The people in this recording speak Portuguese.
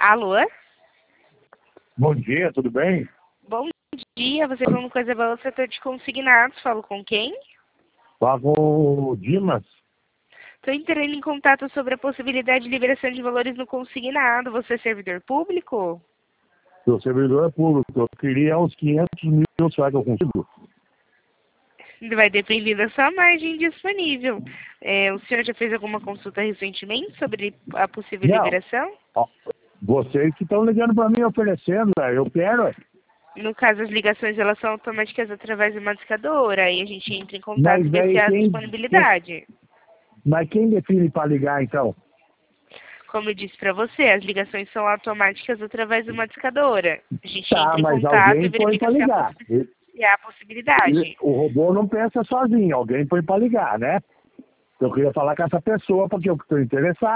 Alô? Bom dia, tudo bem? Bom dia, você falando coisa boa, setor de consignados, falo com quem? Fala com o Dimas. Estou entrando em contato sobre a possibilidade de liberação de valores no consignado. Você é servidor público? Seu servidor é público. Eu queria uns 500 mil, será que eu consigo? Vai depender da sua margem disponível. O senhor já fez alguma consulta recentemente sobre a possível Não. liberação? Ó, vocês que estão ligando para mim oferecendo, eu quero. No caso, as ligações elas são automáticas através de uma discadora. Aí a gente entra em contato e Mas vê se aí há disponibilidade. mas quem define para ligar então? Como eu disse para você, as ligações são automáticas através de uma discadora. A gente Tá, entra em mas contato e alguém põe para verifica se ligar. há possibilidade. O robô não pensa sozinho, alguém põe para ligar, né? Eu queria falar com essa pessoa porque eu estou interessado.